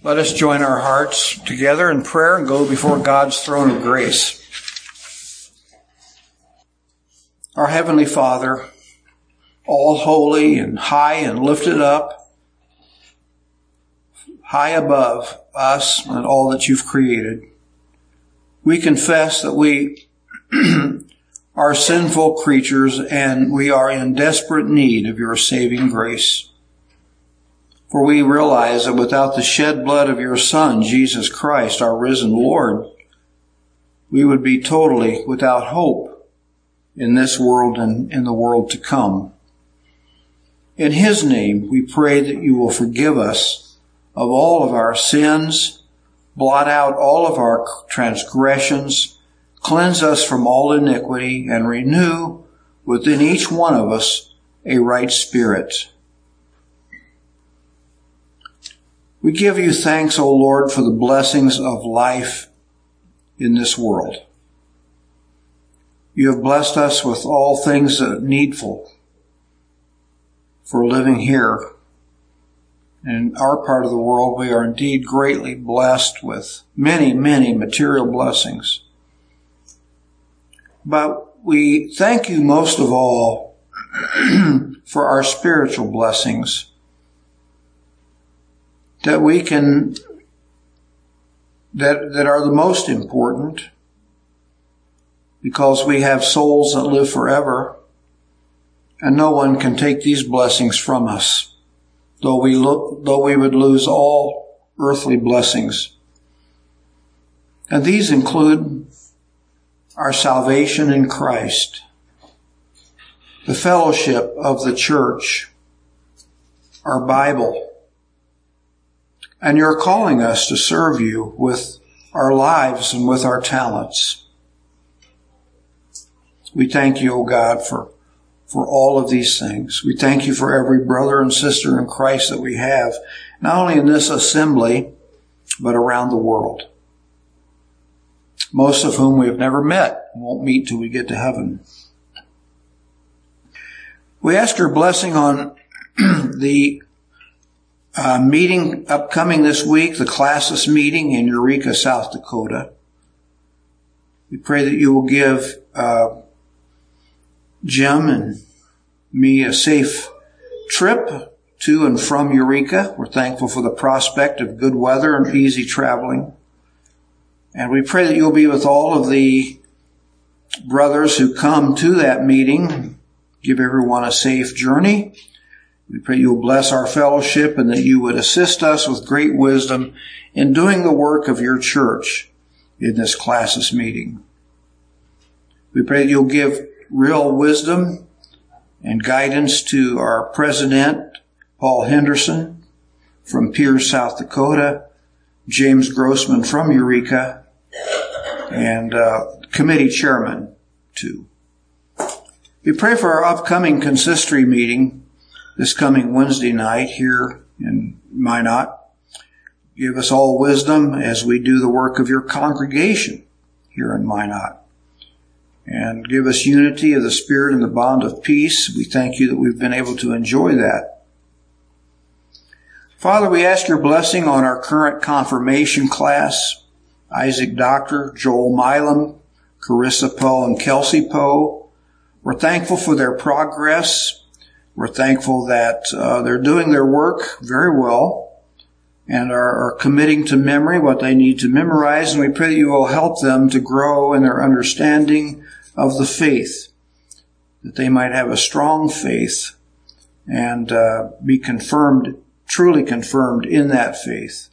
Let us join our hearts together in prayer and go before God's throne of grace. Our Heavenly Father, all holy and high and lifted up, high above us and all that you've created, we confess that we are sinful creatures and we are in desperate need of your saving grace. For we realize that without the shed blood of your Son, Jesus Christ, our risen Lord, we would be totally without hope in this world and in the world to come. In His name, we pray that you will forgive us of all of our sins, blot out all of our transgressions, cleanse us from all iniquity, and renew within each one of us a right spirit. We give you thanks, O Lord, for the blessings of life in this world. You have blessed us with all things that are needful for living here. In our part of the world, we are indeed greatly blessed with many, many material blessings. But we thank you most of all for our spiritual blessings, that are the most important, because we have souls that live forever, and no one can take these blessings from us, though we would lose all earthly blessings. And these include our salvation in Christ, the fellowship of the church, our Bible, and you're calling us to serve you with our lives and with our talents. We thank you, O God, for all of these things. We thank you for every brother and sister in Christ that we have, not only in this assembly, but around the world, most of whom we have never met and won't meet till we get to heaven. We ask your blessing on the meeting upcoming this week, the Classis meeting in Eureka, South Dakota. We pray that you will give Jim and me a safe trip to and from Eureka. We're thankful for the prospect of good weather and easy traveling. And we pray that you'll be with all of the brothers who come to that meeting. Give everyone a safe journey. We pray you'll bless our fellowship and that you would assist us with great wisdom in doing the work of your church in this Classis meeting. We pray that you'll give real wisdom and guidance to our president, Paul Henderson, from Pierce, South Dakota, James Grossman from Eureka, and committee chairman, too. We pray for our upcoming consistory meeting this coming Wednesday night here in Minot. Give us all wisdom as we do the work of your congregation here in Minot. And give us unity of the Spirit and the bond of peace. We thank you that we've been able to enjoy that. Father, we ask your blessing on our current confirmation class, Isaac Doctor, Joel Milam, Carissa Poe, and Kelsey Poe. We're thankful for their progress. We're thankful that they're doing their work very well and are committing to memory what they need to memorize. And we pray that you will help them to grow in their understanding of the faith, that they might have a strong faith and be confirmed, truly confirmed in that faith.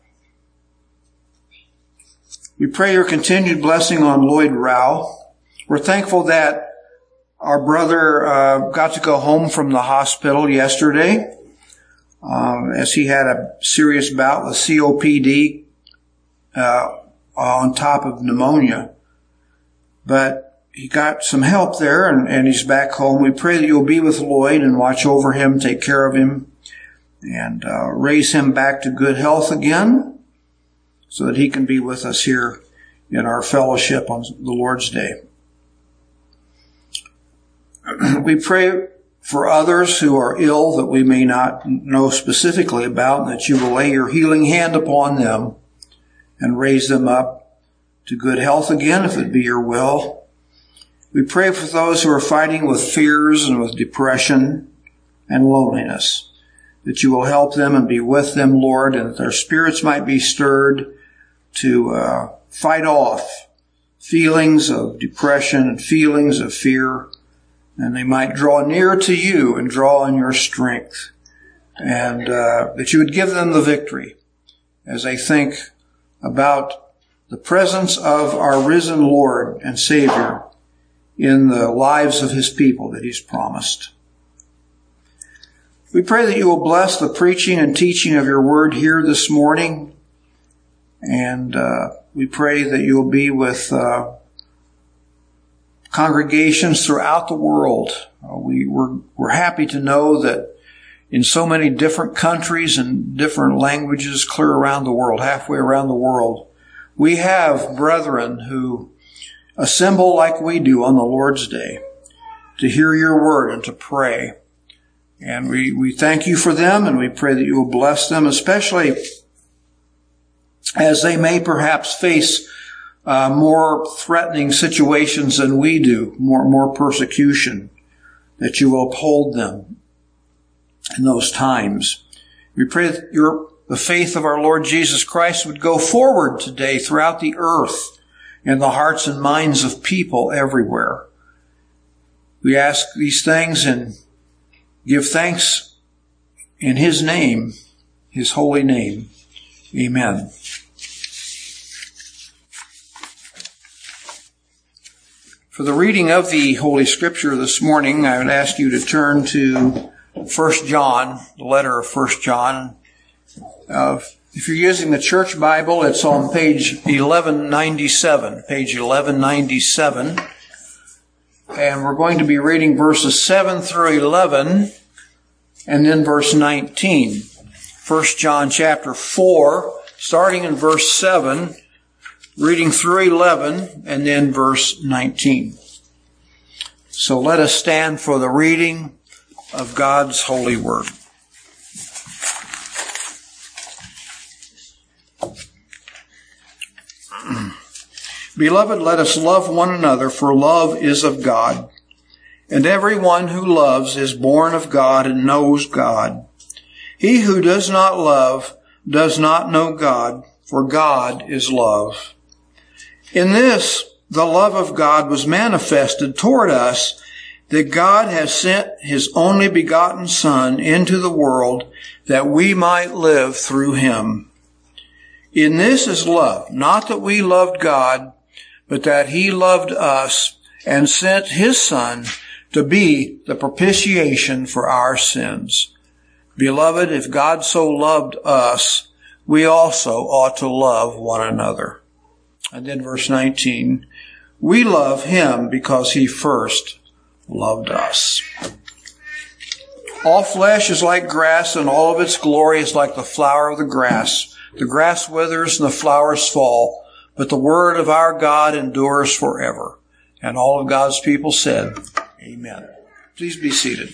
We pray your continued blessing on Lloyd Rao. We're thankful that our brother got to go home from the hospital yesterday as he had a serious bout with COPD on top of pneumonia. But he got some help there, and he's back home. We pray that you'll be with Lloyd and watch over him, take care of him, and raise him back to good health again so that he can be with us here in our fellowship on the Lord's Day. We pray for others who are ill that we may not know specifically about, and that you will lay your healing hand upon them and raise them up to good health again, if it be your will. We pray for those who are fighting with fears and with depression and loneliness, that you will help them and be with them, Lord, and that their spirits might be stirred to fight off feelings of depression and feelings of fear, and they might draw near to you and draw on your strength, and that you would give them the victory as they think about the presence of our risen Lord and Savior in the lives of his people that he's promised. We pray that you will bless the preaching and teaching of your word here this morning, and we pray that you will be with congregations throughout the world. We're happy to know that in so many different countries and different languages clear around the world, halfway around the world, we have brethren who assemble like we do on the Lord's Day to hear your word and to pray. And we thank you for them, and we pray that you will bless them, especially as they may perhaps face more threatening situations than we do, more persecution, that you will uphold them in those times. We pray that the faith of our Lord Jesus Christ would go forward today throughout the earth in the hearts and minds of people everywhere. We ask these things and give thanks in his name, his holy name. Amen. For the reading of the Holy Scripture this morning, I would ask you to turn to 1 John, the letter of 1 John. If you're using the church Bible, it's on page 1197. Page 1197. And we're going to be reading verses 7 through 11, and then verse 19. 1 John chapter 4, starting in verse 7, reading through 11, and then verse 19. So let us stand for the reading of God's holy word. Beloved, let us love one another, for love is of God. And everyone who loves is born of God and knows God. He who does not love does not know God, for God is love. In this, the love of God was manifested toward us, that God has sent his only begotten Son into the world that we might live through him. In this is love, not that we loved God, but that he loved us and sent his Son to be the propitiation for our sins. Beloved, if God so loved us, we also ought to love one another. And then verse 19, we love him because he first loved us. All flesh is like grass, and all of its glory is like the flower of the grass. The grass withers and the flowers fall, but the word of our God endures forever. And all of God's people said, Amen. Please be seated.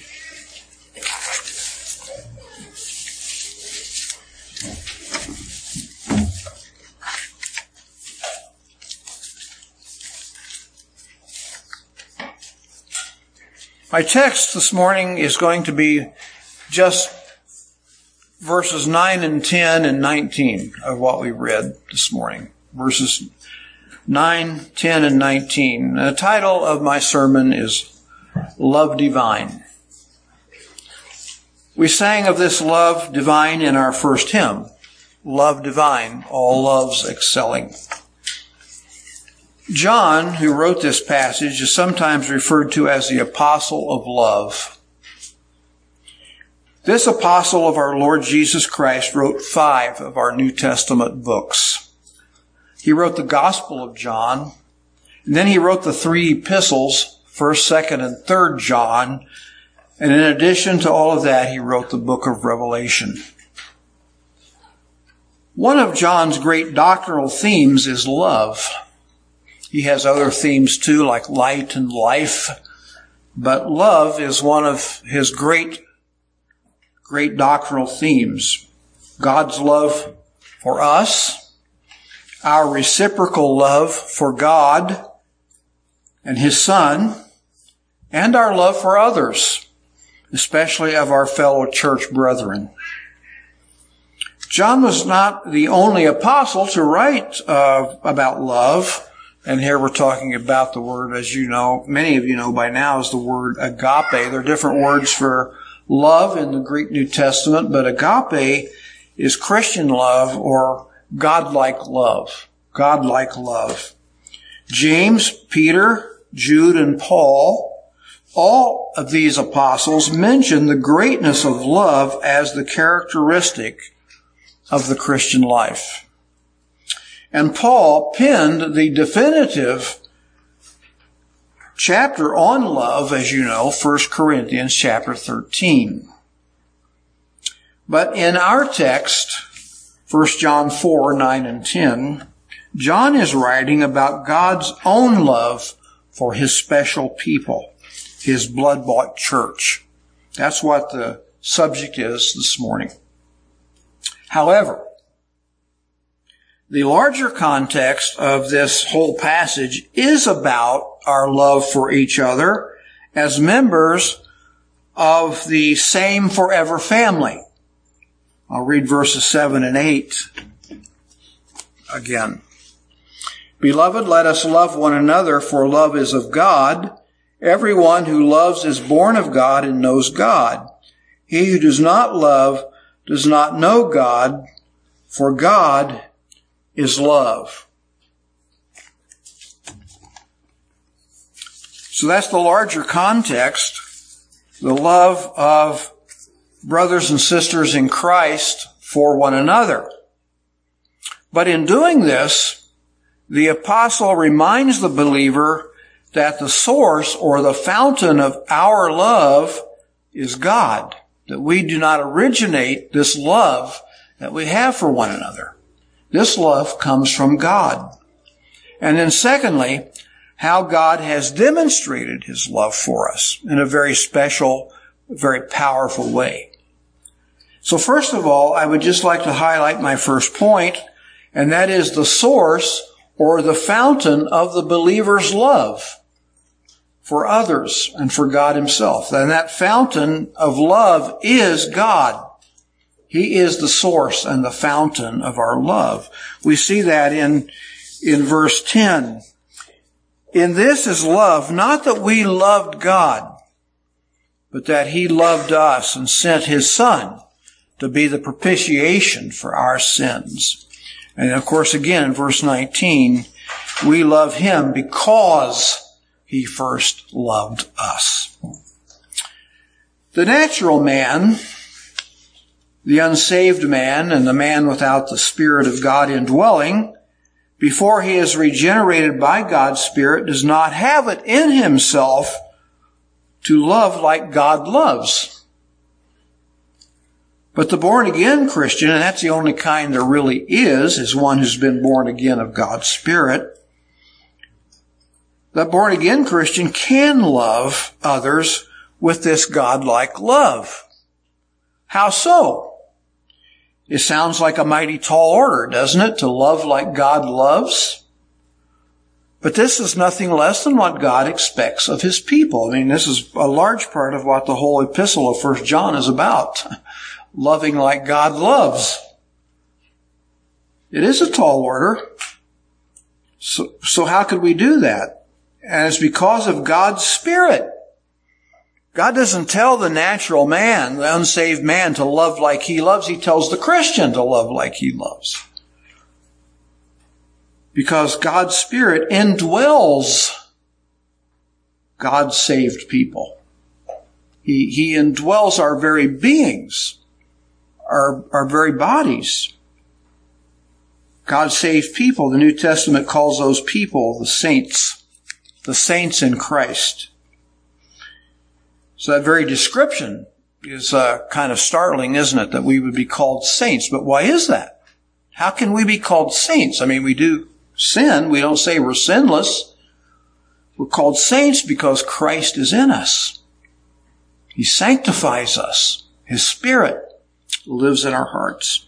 My text this morning is going to be just verses 9 and 10 and 19 of what we read this morning. Verses 9, 10, and 19. The title of my sermon is Love Divine. We sang of this love divine in our first hymn, Love Divine, all loves excelling. John, who wrote this passage, is sometimes referred to as the Apostle of Love. This apostle of our Lord Jesus Christ wrote 5 of our New Testament books. He wrote the Gospel of John, and then he wrote the 3 epistles, 1st, 2nd, and 3rd John, and in addition to all of that, he wrote the book of Revelation. One of John's great doctrinal themes is love. He has other themes too, like light and life, but love is one of his great doctrinal themes. God's love for us, our reciprocal love for God and his Son, and our love for others, especially of our fellow church brethren. John was not the only apostle to write about love. And here we're talking about the word, as you know, many of you know by now, is the word agape. There are different words for love in the Greek New Testament, but agape is Christian love or godlike love. Godlike love. James, Peter, Jude, and Paul, all of these apostles mention the greatness of love as the characteristic of the Christian life. And Paul penned the definitive chapter on love, as you know, 1 Corinthians chapter 13. But in our text, 1 John 4, 9 and 10, John is writing about God's own love for his special people, his blood-bought church. That's what the subject is this morning. However, the larger context of this whole passage is about our love for each other as members of the same forever family. I'll read verses 7 and 8 again. Beloved, let us love one another, for love is of God. Everyone who loves is born of God and knows God. He who does not love does not know God, for God is love. So that's the larger context, the love of brothers and sisters in Christ for one another. But in doing this, the apostle reminds the believer that the source or the fountain of our love is God, that we do not originate this love that we have for one another. This love comes from God. And then secondly, how God has demonstrated his love for us in a very special, very powerful way. So first of all, I would just like to highlight my first point, and that is the source or the fountain of the believer's love for others and for God himself. And that fountain of love is God. He is the source and the fountain of our love. We see that in verse 10. In this is love, not that we loved God, but that he loved us and sent his Son to be the propitiation for our sins. And of course, again, in verse 19, we love him because he first loved us. The natural man, the unsaved man, and the man without the Spirit of God indwelling, before he is regenerated by God's Spirit, does not have it in himself to love like God loves. But the born-again Christian, and that's the only kind there really is one who's been born again of God's Spirit. The born-again Christian can love others with this God-like love. How so? It sounds like a mighty tall order, doesn't it, to love like God loves? But this is nothing less than what God expects of his people. I mean, this is a large part of what the whole epistle of 1 John is about. Loving like God loves. It is a tall order. So how could we do that? And it's because of God's Spirit. God doesn't tell the natural man, the unsaved man, to love like he loves. He tells the Christian to love like he loves. Because God's Spirit indwells God's saved people. He indwells our very beings, our very bodies. God's saved people, the New Testament calls those people the saints in Christ. So that very description is kind of startling, isn't it, that we would be called saints. But why is that? How can we be called saints? I mean, we do sin. We don't say we're sinless. We're called saints because Christ is in us. He sanctifies us. His Spirit lives in our hearts.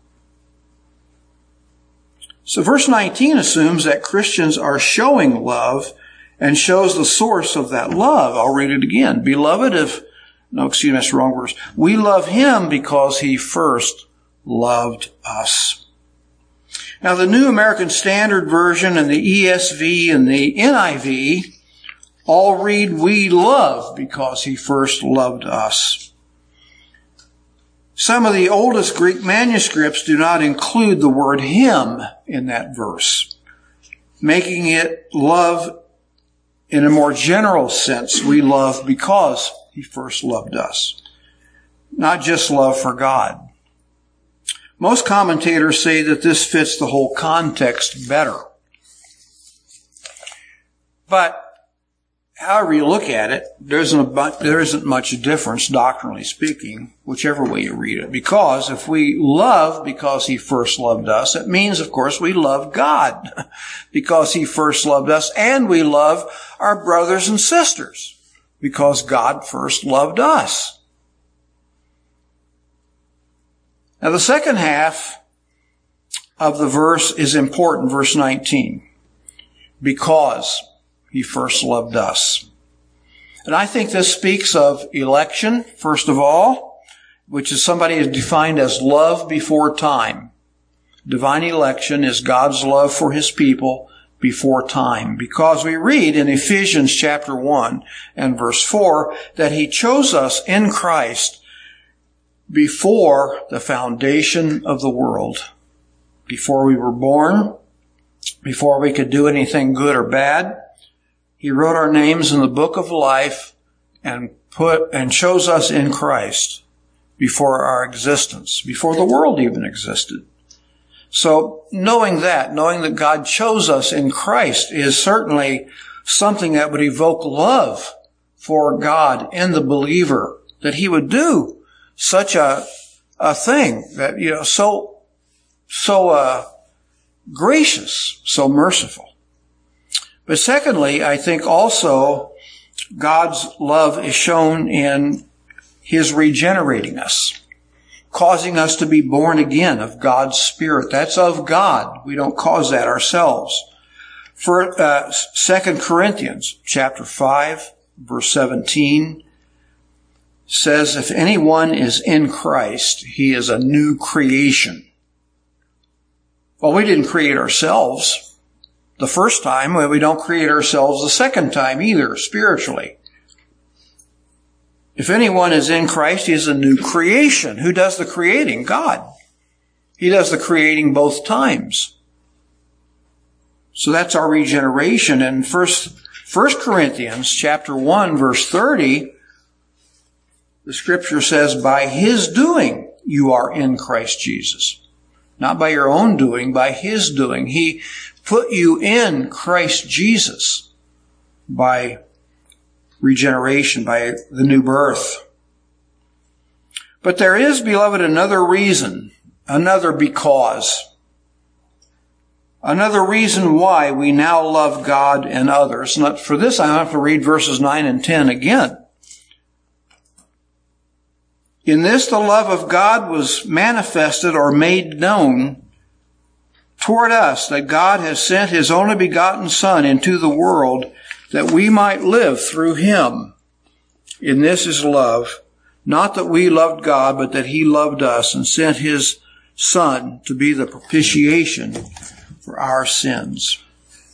So verse 19 assumes that Christians are showing love and shows the source of that love. I'll read it again. Beloved, that's the wrong verse. We love him because he first loved us. Now the New American Standard Version and the ESV and the NIV all read, we love because he first loved us. Some of the oldest Greek manuscripts do not include the word him in that verse, making it love in a more general sense. We love because he first loved us, not just love for God. Most commentators say that this fits the whole context better. But however you look at it, there isn't much difference, doctrinally speaking, whichever way you read it. Because if we love because he first loved us, it means, of course, we love God because he first loved us, and we love our brothers and sisters because God first loved us. Now, the second half of the verse is important, verse 19. Because he first loved us. And I think this speaks of election, first of all, which is somebody is defined as love before time. Divine election is God's love for his people before time. Because we read in Ephesians chapter 1 and verse 4 that he chose us in Christ before the foundation of the world. Before we were born, before we could do anything good or bad, he wrote our names in the book of life and chose us in Christ before our existence, before the world even existed. So knowing that God chose us in Christ is certainly something that would evoke love for God in the believer, that he would do such a thing that, so gracious, so merciful. But secondly, I think also God's love is shown in his regenerating us, causing us to be born again of God's Spirit. That's of God. We don't cause that ourselves. For 2 Corinthians chapter 5, verse 17 says, if anyone is in Christ, he is a new creation. Well, we didn't create ourselves the first time. We don't create ourselves the second time either, spiritually. If anyone is in Christ, he is a new creation. Who does the creating? God. He does the creating both times. So that's our regeneration. And 1 Corinthians chapter 1, verse 30, the scripture says, by his doing you are in Christ Jesus. Not by your own doing, by his doing. He put you in Christ Jesus by regeneration, by the new birth. But there is, beloved, another reason, another because, another reason why we now love God and others. And for this, I have to read verses 9 and 10 again. In this, the love of God was manifested or made known toward us, that God has sent his only begotten Son into the world that we might live through him. In this is love, not that we loved God, but that he loved us and sent his Son to be the propitiation for our sins.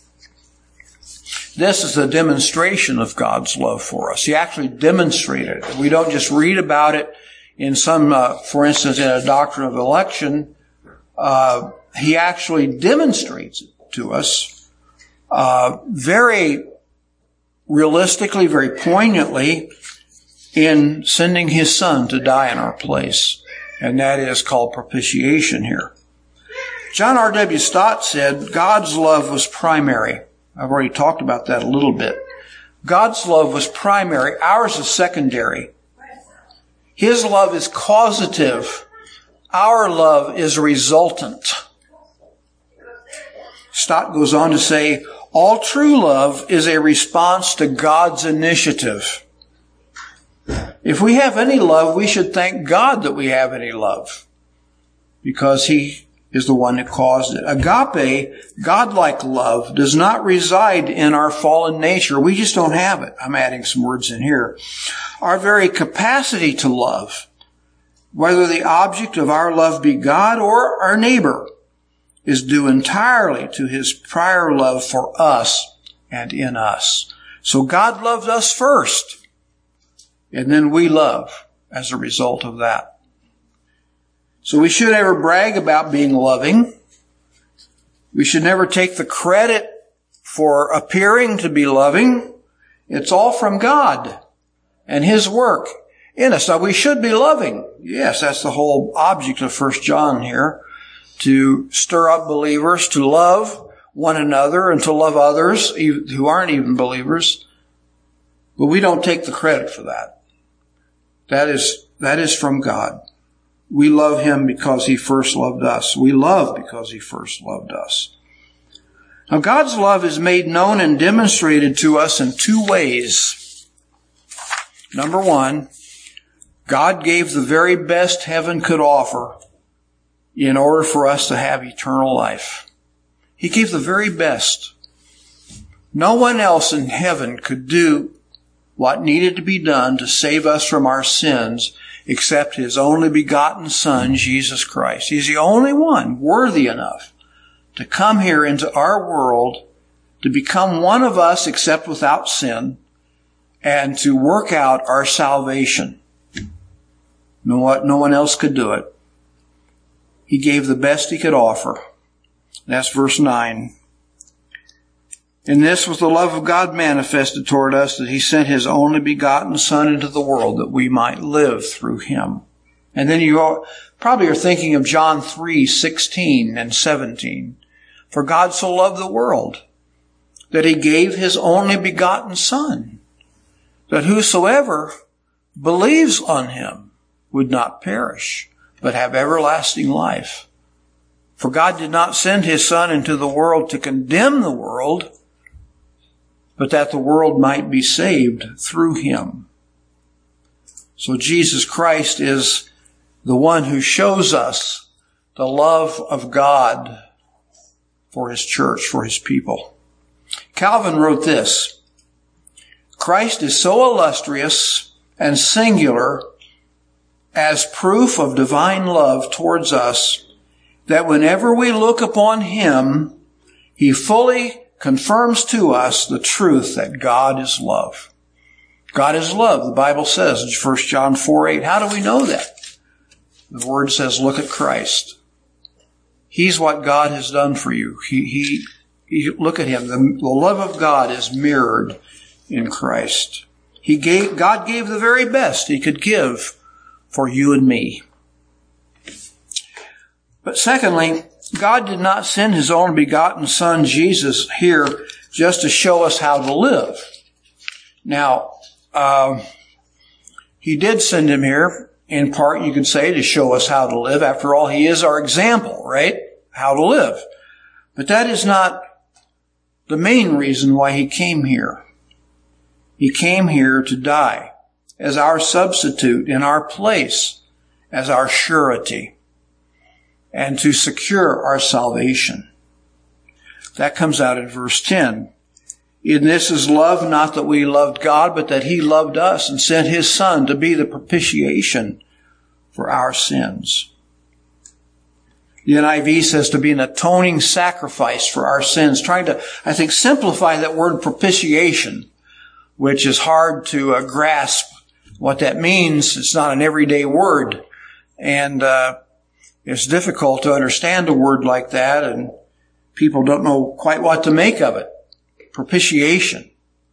This is a demonstration of God's love for us. He actually demonstrated it. We don't just read about it in some, for instance, in a doctrine of election. He actually demonstrates it to us very realistically, very poignantly, in sending his Son to die in our place. And that is called propitiation here. John R.W. Stott said God's love was primary. I've already talked about that a little bit. God's love was primary. Ours is secondary. His love is causative. Our love is resultant. Stott goes on to say, All true love is a response to God's initiative. If we have any love, we should thank God that we have any love, because He is the one that caused it. Agape, godlike love, does not reside in our fallen nature. We just don't have it. I'm adding some words in here. Our very capacity to love, whether the object of our love be God or our neighbor, is due entirely to His prior love for us and in us. So God loved us first, and then we love as a result of that. So we should never brag about being loving. We should never take the credit for appearing to be loving. It's all from God and His work in us. Now, we should be loving. Yes, that's the whole object of 1 John here, to stir up believers to love one another and to love others who aren't even believers. But we don't take the credit for that. That is from God. We love Him because He first loved us. We love because He first loved us. Now, God's love is made known and demonstrated to us in two ways. Number one, God gave the very best heaven could offer in order for us to have eternal life. He gave the very best. No one else in heaven could do what needed to be done to save us from our sins except His only begotten Son, Jesus Christ. He's the only one worthy enough to come here into our world, to become one of us except without sin, and to work out our salvation. No one else could do it. He gave the best He could offer. That's verse 9. And this was the love of God manifested toward us, that He sent His only begotten Son into the world that we might live through Him. And then you probably are thinking of John 3:16 and 17. For God so loved the world that He gave His only begotten Son, that whosoever believes on Him would not perish, but have everlasting life. For God did not send His Son into the world to condemn the world, but that the world might be saved through Him. So Jesus Christ is the one who shows us the love of God for His church, for His people. Calvin wrote this: Christ is so illustrious and singular as proof of divine love towards us that whenever we look upon Him, He fully confirms to us the truth that God is love. God is love, the Bible says in 1 John 4:8. How do we know that? The Word says, look at Christ. He's what God has done for you. He look at Him. The love of God is mirrored in Christ. God gave the very best He could give for you and me. But secondly, God did not send His only begotten Son, Jesus, here just to show us how to live. Now, He did send Him here, in part, you could say, to show us how to live. After all, He is our example, right? How to live. But that is not the main reason why He came here. He came here to die as our substitute in our place, as our surety, and to secure our salvation. That comes out in verse 10. In this is love, not that we loved God, but that He loved us and sent His Son to be the propitiation for our sins. The NIV says to be an atoning sacrifice for our sins, trying to, I think, simplify that word propitiation, which is hard to grasp what that means. It's not an everyday word. And it's difficult to understand a word like that, and people don't know quite what to make of it. Propitiation.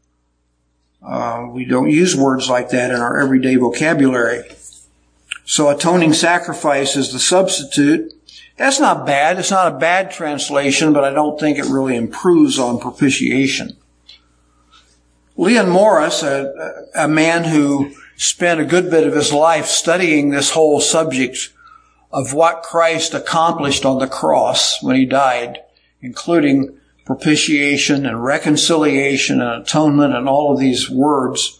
We don't use words like that in our everyday vocabulary. So atoning sacrifice is the substitute. That's not bad. It's not a bad translation, but I don't think it really improves on propitiation. Leon Morris, a man who spent a good bit of his life studying this whole subject of what Christ accomplished on the cross when He died, including propitiation and reconciliation and atonement and all of these words.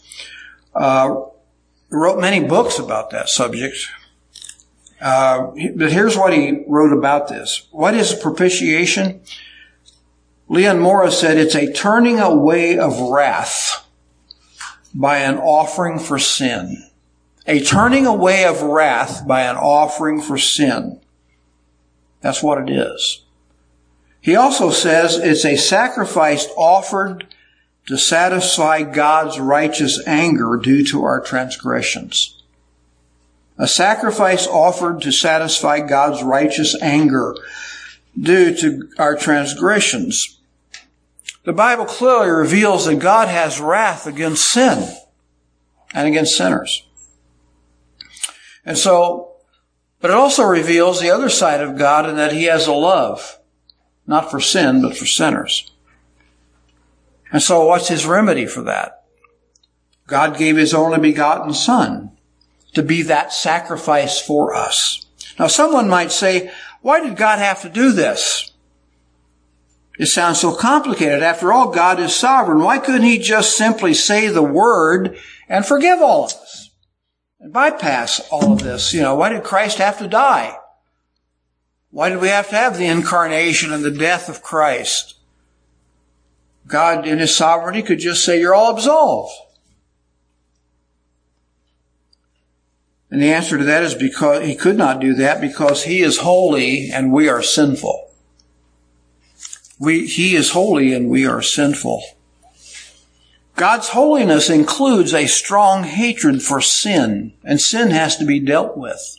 Wrote many books about that subject. But here's what he wrote about this. What is propitiation? Leon Morris said it's a turning away of wrath by an offering for sin. A turning away of wrath by an offering for sin. That's what it is. He also says it's a sacrifice offered to satisfy God's righteous anger due to our transgressions. A sacrifice offered to satisfy God's righteous anger due to our transgressions. The Bible clearly reveals that God has wrath against sin and against sinners. And so, but it also reveals the other side of God in that He has a love, not for sin, but for sinners. And so what's His remedy for that? God gave His only begotten Son to be that sacrifice for us. Now someone might say, why did God have to do this? It sounds so complicated. After all, God is sovereign. Why couldn't He just simply say the word and forgive all of us? And bypass all of this? Why did Christ have to die? Why did we have to have the incarnation and the death of Christ? God, in His sovereignty, could just say, you're all absolved. And the answer to that is because He could not do that because He is holy and we are sinful. He is holy and we are sinful. God's holiness includes a strong hatred for sin, and sin has to be dealt with.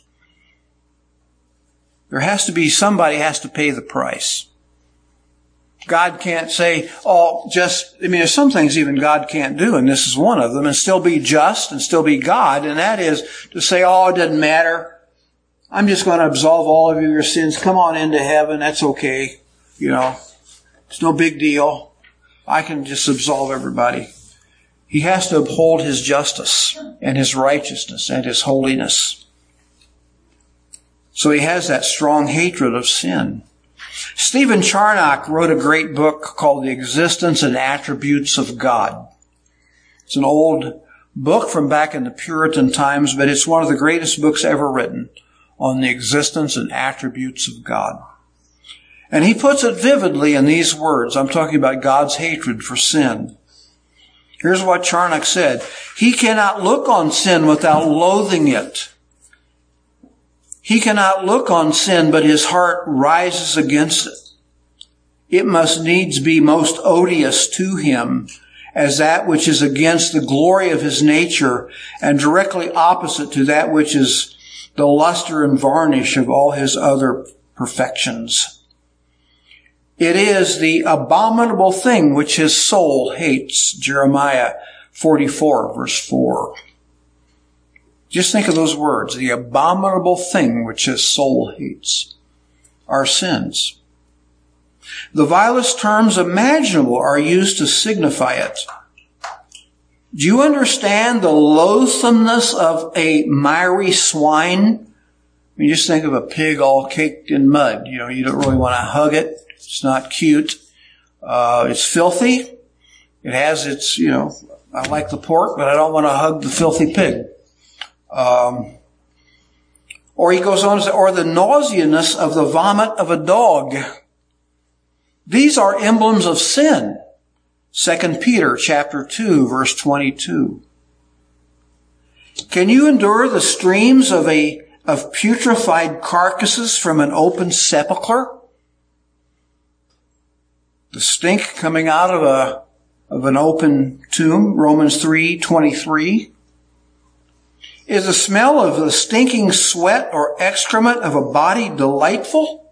Somebody has to pay the price. God can't say, there's some things even God can't do, and this is one of them, and still be just and still be God, and that is to say, it doesn't matter. I'm just going to absolve all of your sins. Come on into heaven. That's okay. It's no big deal. I can just absolve everybody. He has to uphold His justice and His righteousness and His holiness. So He has that strong hatred of sin. Stephen Charnock wrote a great book called The Existence and Attributes of God. It's an old book from back in the Puritan times, but it's one of the greatest books ever written on the existence and attributes of God. And he puts it vividly in these words. I'm talking about God's hatred for sin. Here's what Charnock said. He cannot look on sin without loathing it. He cannot look on sin, but his heart rises against it. It must needs be most odious to him as that which is against the glory of his nature and directly opposite to that which is the luster and varnish of all his other perfections. It is the abominable thing which his soul hates. Jeremiah 44, verse 4. Just think of those words. The abominable thing which his soul hates. Our sins. The vilest terms imaginable are used to signify it. Do you understand the loathsomeness of a miry swine? Just think of a pig all caked in mud. You don't really want to hug it. It's not cute. It's filthy. It has its, I like the pork, but I don't want to hug the filthy pig. Or he goes on to say, or the nauseousness of the vomit of a dog. These are emblems of sin. 2 Peter chapter 2, verse 22. Can you endure the streams of putrefied carcasses from an open sepulchre? The stink coming out of an open tomb, Romans 3:23. Is the smell of the stinking sweat or excrement of a body delightful?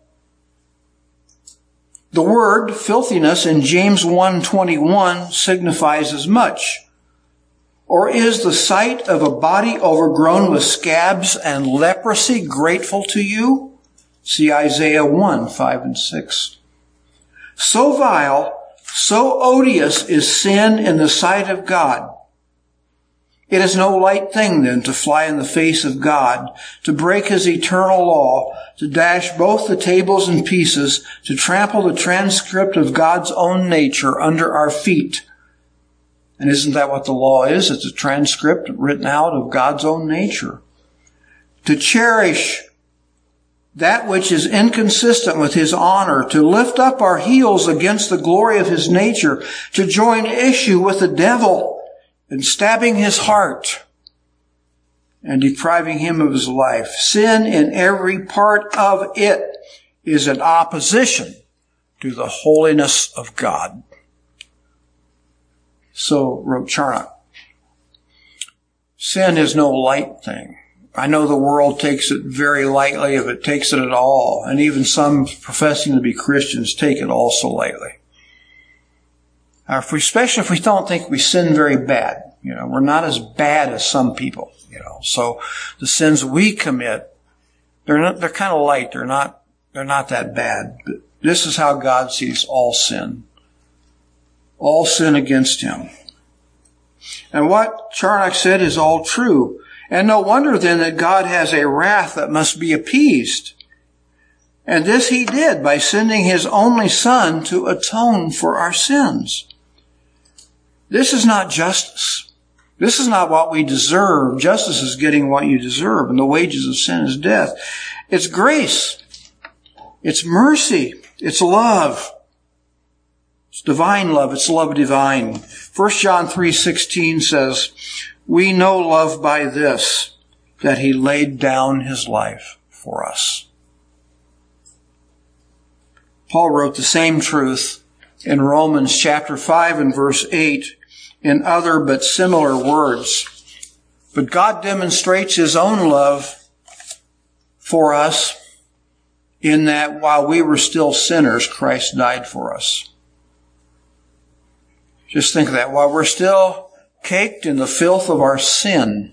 The word filthiness in James 1:21 signifies as much. Or is the sight of a body overgrown with scabs and leprosy grateful to you? See Isaiah 1:5 and 6. So vile, so odious is sin in the sight of God. It is no light thing, then, to fly in the face of God, to break his eternal law, to dash both the tables in pieces, to trample the transcript of God's own nature under our feet. And isn't that what the law is? It's a transcript written out of God's own nature. To cherish that which is inconsistent with his honor, to lift up our heels against the glory of his nature, to join issue with the devil in stabbing his heart and depriving him of his life. Sin in every part of it is in opposition to the holiness of God. So wrote Charnock. Sin is no light thing. I know the world takes it very lightly, if it takes it at all, and even some professing to be Christians take it also lightly. Especially if we don't think we sin very bad. We're not as bad as some people, So the sins we commit, they're kind of light. They're not that bad. But this is how God sees all sin. All sin against him. And what Charnock said is all true. And no wonder then that God has a wrath that must be appeased. And this he did by sending his only Son to atone for our sins. This is not justice. This is not what we deserve. Justice is getting what you deserve, and the wages of sin is death. It's grace. It's mercy. It's love. It's divine love. It's love divine. 1 John 3:16 says, "We know love by this, that he laid down his life for us." Paul wrote the same truth in Romans chapter 5 and verse 8 in other but similar words. But God demonstrates his own love for us in that while we were still sinners, Christ died for us. Just think of that. While we're still caked in the filth of our sin,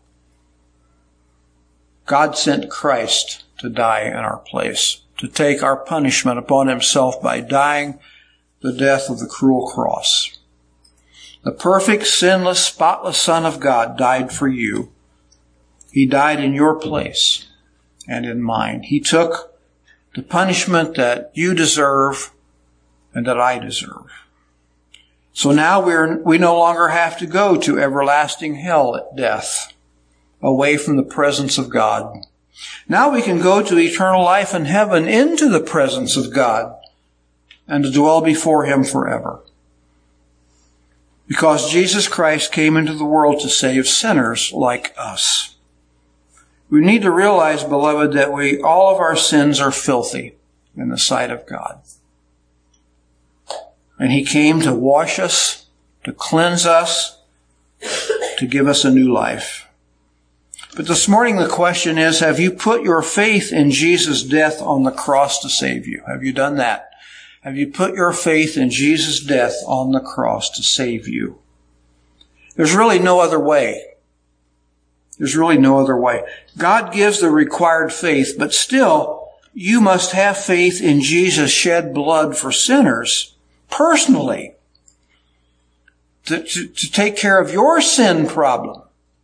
God sent Christ to die in our place, to take our punishment upon himself by dying the death of the cruel cross. The perfect, sinless, spotless Son of God died for you. He died in your place and in mine. He took the punishment that you deserve and that I deserve. So now we no longer have to go to everlasting hell at death, away from the presence of God. Now we can go to eternal life in heaven, into the presence of God, and to dwell before him forever. Because Jesus Christ came into the world to save sinners like us. We need to realize, beloved, that all of our sins are filthy in the sight of God. And he came to wash us, to cleanse us, to give us a new life. But this morning the question is, have you put your faith in Jesus' death on the cross to save you? Have you done that? Have you put your faith in Jesus' death on the cross to save you? There's really no other way. There's really no other way. God gives the required faith, but still, you must have faith in Jesus' shed blood for sinners, personally, to take care of your sin problem.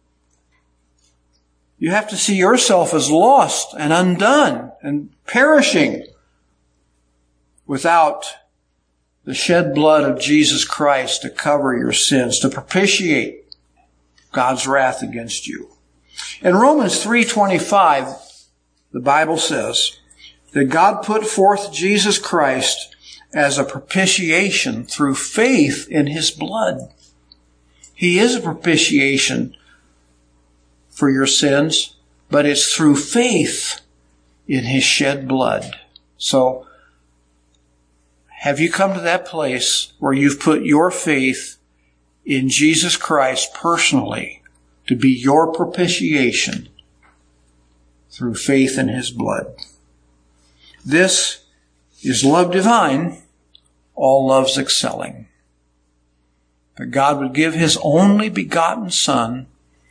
You have to see yourself as lost and undone and perishing without the shed blood of Jesus Christ to cover your sins, to propitiate God's wrath against you. In Romans 3:25, the Bible says that God put forth Jesus Christ as a propitiation through faith in his blood. He is a propitiation for your sins, but it's through faith in his shed blood. So, have you come to that place where you've put your faith in Jesus Christ personally to be your propitiation through faith in his blood? This is love divine, all loves excelling. That God would give his only begotten Son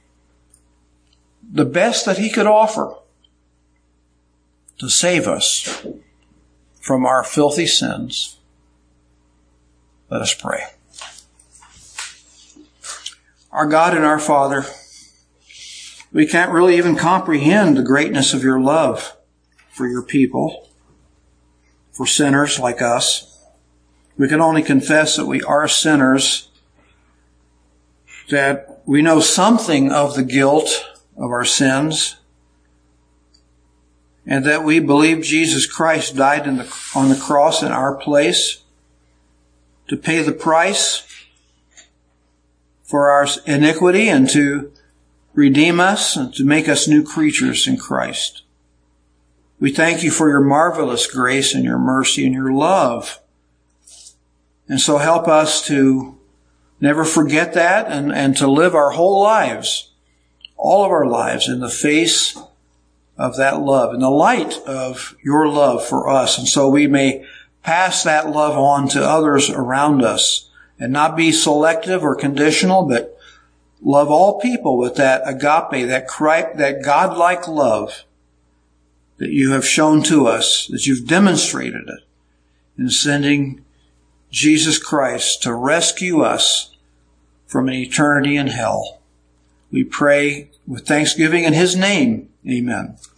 the best that he could offer to save us from our filthy sins. Let us pray. Our God and our Father, we can't really even comprehend the greatness of your love for your people, for sinners like us. We can only confess that we are sinners, that we know something of the guilt of our sins, and that we believe Jesus Christ died on the cross in our place to pay the price for our iniquity and to redeem us and to make us new creatures in Christ. We thank you for your marvelous grace and your mercy and your love. And so help us to never forget that and to live our whole lives, all of our lives, in the face of that love, in the light of your love for us. And so we may pass that love on to others around us and not be selective or conditional, but love all people with that agape, that God-like love that you have shown to us, that you've demonstrated it in sending Jesus Christ to rescue us from an eternity in hell. We pray with thanksgiving in his name. Amen.